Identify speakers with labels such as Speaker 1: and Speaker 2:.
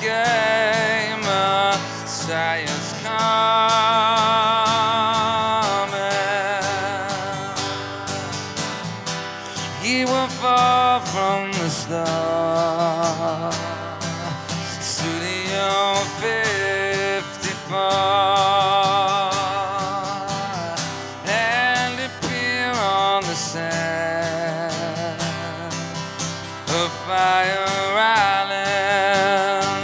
Speaker 1: game. Messiah's coming. He will fall from the stars.